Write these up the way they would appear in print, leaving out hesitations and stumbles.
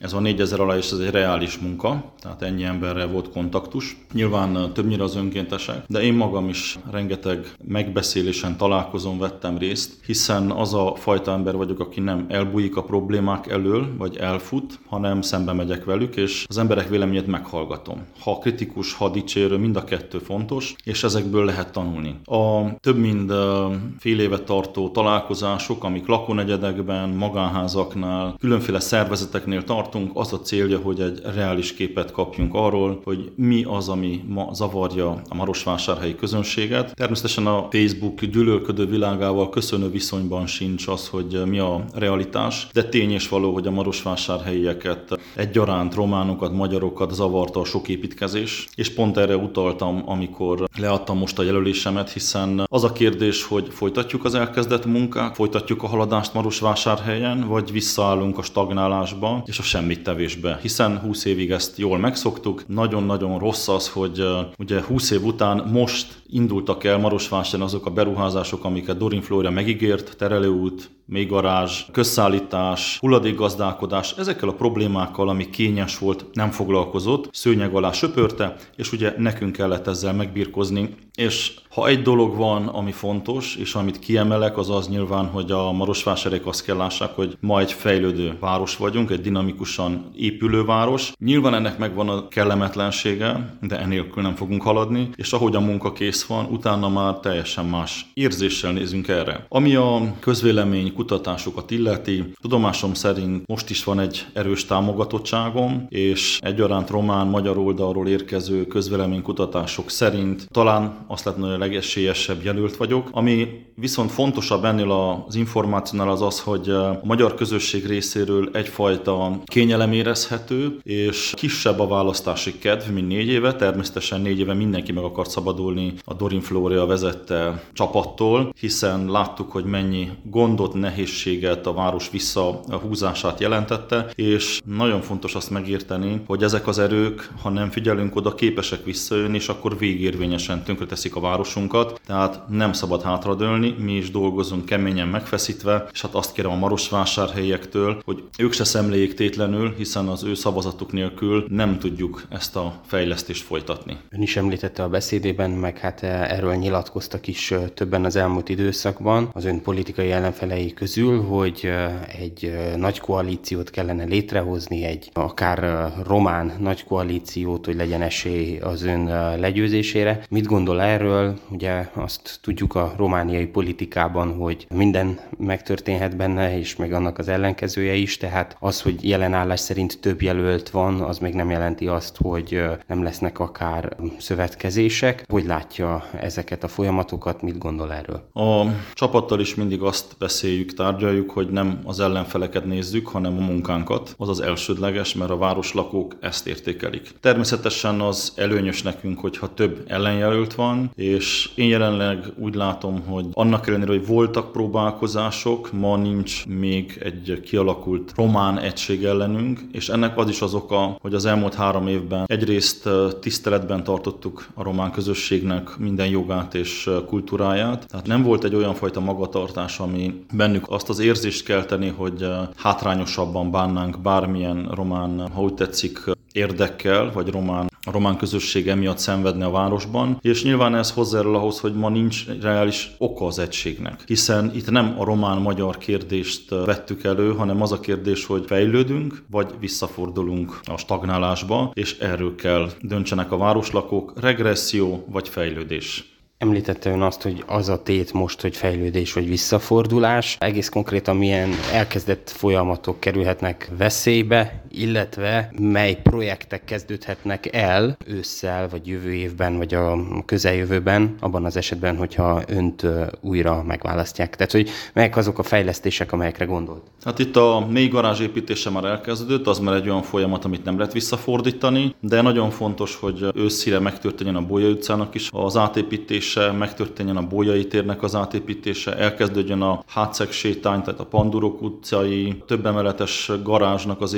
Ez a 4000 alá is ez egy reális munka, tehát ennyi emberrel volt kontaktus. Nyilván többnyire az önkéntesek, de én magam is rengeteg megbeszélésen, találkozón vettem részt, hiszen az a fajta ember vagyok, aki nem elbújik a problémák elől, vagy elfut, hanem szembe megyek velük, és az emberek véleményét meghallgatom. Ha kritikus, ha dicsérő, mind a kettő fontos, és ezekből lehet tanulni. A több mint fél évet tartó találkozások, amik lakónegyedekben, magánházaknál, különféle szervezeteknél tartunk, az a célja, hogy egy reális képet kapjunk arról, hogy mi az, ami ma zavarja a marosvásárhelyi közönséget. Természetesen a Facebook gyűlölködő világával köszönő viszonyban sincs az, hogy mi a realitás, de tény és való, hogy a marosvásárhelyieket egyaránt románokat, magyarokat zavarta a sok építkezés, és pont erre utaltam, amikor leadtam most a jelölésemet, hiszen az a kérdés, hogy folytatjuk az elkezdett munkát, folytatjuk a haladást Marosvásárhelyen, vagy visszaállunk a stagnálásba és a semmittevésbe, hiszen 20 évig ezt jól megszoktuk. Nagyon-nagyon rossz az, hogy ugye 20 év után most indultak el Marosvásárhelyen azok a beruházások, amiket Dorin Flória megígért, terelőút, mélygarázs, közszállítás, hulladékgazdálkodás, ezekkel a problémákkal, ami kényes volt, nem foglalkozott, szőnyeg alá söpörte, és ugye nekünk kellett ezzel megbirkózni. És ha egy dolog van, ami fontos, és amit kiemelek, az az nyilván, hogy a marosvásárhelyiek azt kell lássák, hogy ma egy fejlődő város vagyunk, egy dinamikusan épülő város. Nyilván ennek megvan a kellemetlensége, de enélkül nem fogunk haladni, és ahogy a munka kész van, utána már teljesen más érzéssel nézünk erre. Ami a közvélemény kutatásokat illeti, tudomásom szerint most is van egy erős támogatottságom, és egyaránt román-magyar oldalról érkező közvéleménykutatások szerint talán azt lehetne, hogy a legesélyesebb jelölt vagyok. Ami viszont fontosabb ennél az információnál az az, hogy a magyar közösség részéről egyfajta kényelem érezhető, és kisebb a választási kedv, mint 4 éve. Természetesen 4 éve mindenki meg akart szabadulni a Dorin Flória vezette csapattól, hiszen láttuk, hogy mennyi gondot, nehézséget a város visszahúzását jelentette, és nagyon fontos azt megérteni, hogy ezek az erők, ha nem figyelünk oda, képesek visszajönni, és akkor végérvényesen tönkreteszik a városunkat, tehát nem szabad hátradőlni, mi is dolgozunk keményen megfeszítve, és hát azt kérem a marosvásárhelyiektől, hogy ők se szemléljék tétlenül, hiszen az ő szavazatuk nélkül nem tudjuk ezt a fejlesztést folytatni. Ön is említette a beszédében, meg hát erről nyilatkoztak is többen az elmúlt időszakban, az ön politikai ellenfelei közül, hogy egy nagy koalíciót kellene létrehozni, egy akár román nagy koalíciót, hogy legyen esély az ön legyőzésére. Mit gondol erről? Ugye azt tudjuk a romániai politikában, hogy minden megtörténhet benne, és meg annak az ellenkezője is, tehát az, hogy jelen állás szerint több jelölt van, az még nem jelenti azt, hogy nem lesznek akár szövetkezések. Hogy látja ezeket a folyamatokat, mit gondol erről? A csapattal is mindig azt beszéljük, tárgyaljuk, hogy nem az ellenfeleket nézzük, hanem a munkánkat. Az az elsődleges, mert a városlakók ezt értékelik. Természetesen az előnyös nekünk, hogyha több ellenjelölt van, és én jelenleg úgy látom, hogy annak ellenére, hogy voltak próbálkozások, ma nincs még egy kialakult román egység ellenünk, és ennek az is az oka, hogy az elmúlt 3 évben egyrészt tiszteletben tartottuk a román közösségnek minden jogát és kultúráját, tehát nem volt egy olyan fajta magatartás, ami bennük azt az érzést kelteni, hogy hátrányosabban bánnánk bármilyen román, ha úgy tetszik, érdekkel, vagy a román közösség emiatt szenvedne a városban, és nyilván ez hozzájárul ahhoz, hogy ma nincs reális oka az egységnek. Hiszen itt nem a román-magyar kérdést vettük elő, hanem az a kérdés, hogy fejlődünk, vagy visszafordulunk a stagnálásba, és erről kell döntsenek a városlakók, regresszió vagy fejlődés. Említette ön azt, hogy az a tét most, hogy fejlődés vagy visszafordulás. Egész konkrétan milyen elkezdett folyamatok kerülhetnek veszélybe, illetve mely projektek kezdődhetnek el ősszel, vagy jövő évben, vagy a közeljövőben, abban az esetben, hogyha önt újra megválasztják. Tehát, hogy melyek azok a fejlesztések, amelyekre gondolt? Hát itt a mély garázs építése már elkezdődött, az már egy olyan folyamat, amit nem lehet visszafordítani, de nagyon fontos, hogy ősszire megtörténjen a Bolyai utcának is az átépítés, megtörténjen a Bolyai térnek az átépítése, elkezdődjön a Hátszeg sétány, tehát a Pandurok utcai több emeletes garázsnak az építése,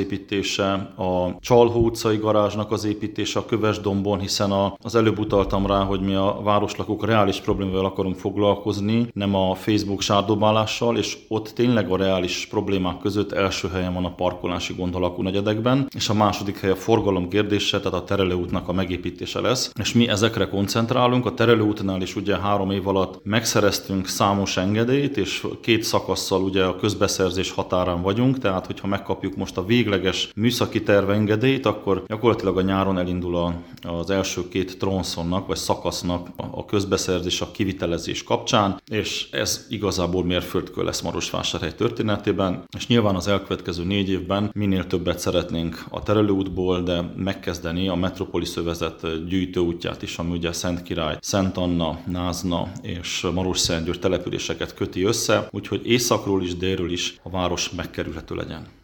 építése, a Csalhó utcai garázsnak az építése a Kövesdombon, hiszen az előbb utaltam rá, hogy mi a városlakók reális problémával akarunk foglalkozni, nem a Facebook sárdobálással, és ott tényleg a reális problémák között első helyen van a parkolási gond a lakónegyedekben, és a második hely a forgalom kérdése, tehát a terelőútnak a megépítése lesz. És mi ezekre koncentrálunk. A terelőútnál is ugye 3 év alatt megszereztünk számos engedélyt, és 2 szakasszal ugye a közbeszerzés határán vagyunk, tehát hogyha megkapjuk most a végleges műszaki tervengedélyt, akkor gyakorlatilag a nyáron elindul az első 2 tronszonnak, vagy szakasznak a közbeszerzés, a kivitelezés kapcsán, és ez igazából mérföldkő lesz Marosvásárhely történetében, és nyilván az elkövetkező 4 évben minél többet szeretnénk a terelőútból, de megkezdeni a Metropolis övezet gyűjtőútját is, ami ugye Szentkirály, Szent Anna, Názna és Marosszentgyörgy településeket köti össze, úgyhogy északról is, délről is a város megkerülhető legyen.